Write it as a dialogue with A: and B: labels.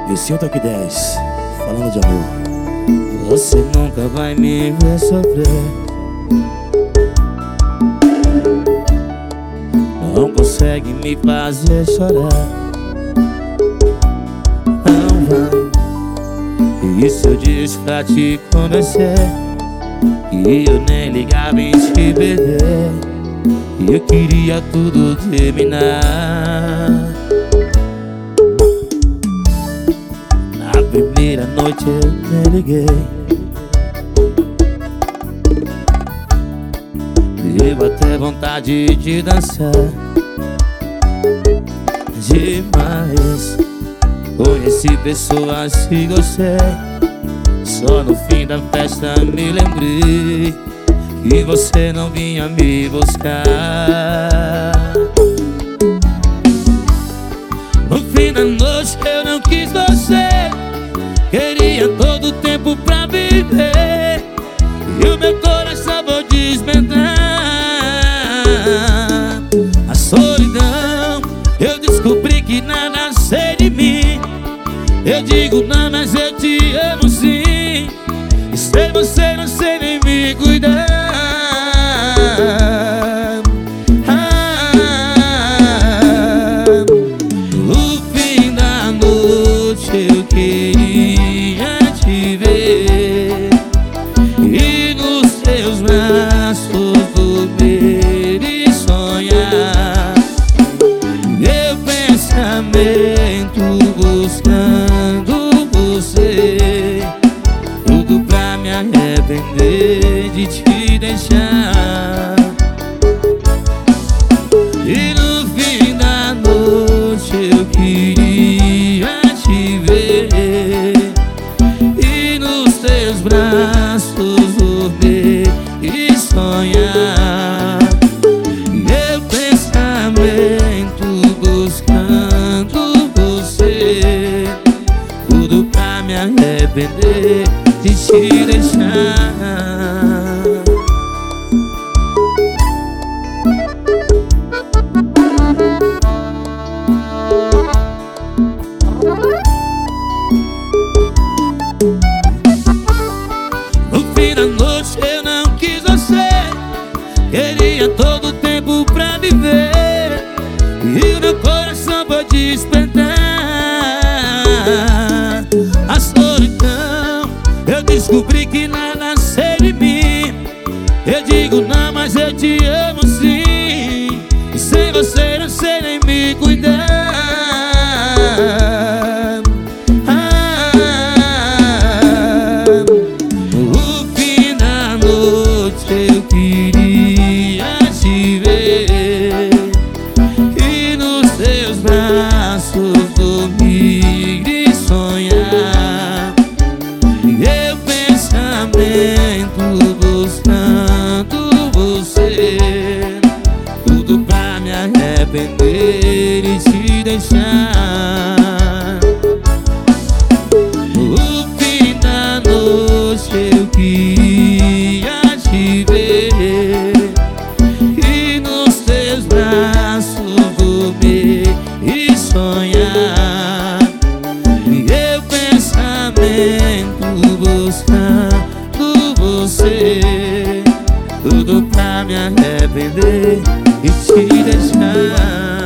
A: Esse outro aqui 10, falando de amor.
B: Você nunca vai me ver sofrer. Não consegue me fazer chorar. Não vai. E se eu disse pra te convencer que eu nem ligava em te perder, e eu queria tudo terminar. Na primeira noite eu nem liguei, deu até vontade de dançar demais. Conheci pessoas que gostei, só no fim da festa me lembrei que você não vinha me buscar. No fim da noite eu não quis você, queria todo o tempo pra viver, e o meu coração vou desvendar. A solidão, eu descobri que nada sei de mim. Eu digo não, mas eu te amo sim, e sem você não sei nem me cuidar. No fim da noite eu queria te ver, e nos teus braços dormir e sonhar. Meu pensamento buscando você, tudo pra me arrepender de te deixar. E no fim da noite eu queria te ver, e nos teus braços dormir e sonhar. Meu pensamento buscando você, tudo pra me arrepender de te deixar. No fim da noite eu não quis você, queria todo o tempo pra viver, e o meu coração foi despertar. A solidão, eu descobri que nada sei de mim. Eu digo não, mas eu te amo sim, e sem você não sei nem me cuidar. No fim da noite eu queria te ver, e nos teus braços dormir e sonhar. Meu pensamento buscando você, tudo pra me arrepender e te deixar. No fim da noite eu queria te ver, e nos teus braços dormir e sonhar. Meu pensamento buscando você, tudo pra me arrepender e te deixar.